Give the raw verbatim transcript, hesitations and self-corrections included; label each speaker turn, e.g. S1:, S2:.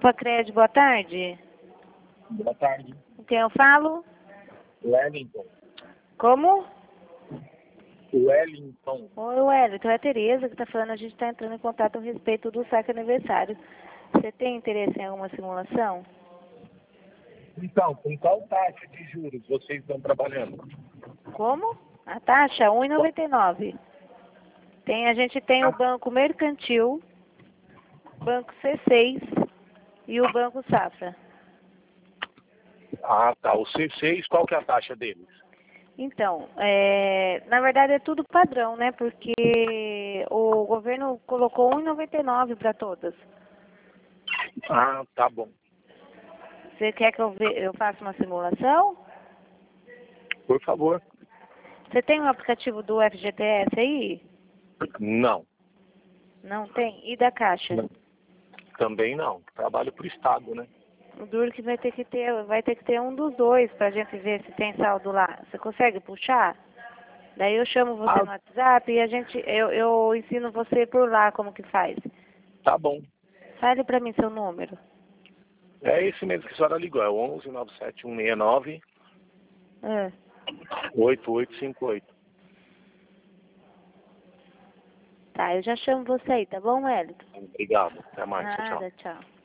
S1: Copa Crédito, boa tarde.
S2: Boa tarde.
S1: Com quem eu falo?
S2: Wellington.
S1: Como?
S2: Wellington.
S1: Oi, Wellington, é a Tereza que está falando. A gente está entrando em contato a respeito do saque aniversário. Você tem interesse em alguma simulação?
S2: Então, com qual taxa de juros vocês estão trabalhando?
S1: Como? A taxa um vírgula noventa e nove. Tem, a gente tem o Banco Mercantil, Banco C seis e o Banco Safra.
S2: Ah, tá. O C seis, qual que é a taxa deles?
S1: Então, é, na verdade é tudo padrão, né? Porque o governo colocou um vírgula noventa e nove para todas.
S2: Ah, tá bom.
S1: Você quer que eu, ve, eu faça uma simulação?
S2: Por favor.
S1: Você tem o aplicativo do F G T S aí?
S2: Não.
S1: Não tem? E da Caixa?
S2: Não. Também não. Trabalho pro Estado, né?
S1: O duro que vai ter que ter, vai ter que ter um dos dois pra gente ver se tem saldo lá. Você consegue puxar? Daí eu chamo você
S2: Ah,
S1: no WhatsApp e a gente, eu, eu ensino você por lá como que faz.
S2: tá bom.
S1: Fale pra mim seu número.
S2: É esse mesmo que a senhora ligou. É o onze nove sete um seis nove
S1: É.
S2: oito oito cinco oito.
S1: Tá, eu já chamo você aí, tá bom, Wellington?
S2: Obrigado. Até mais. Tchau, tchau.
S1: Nada, tchau.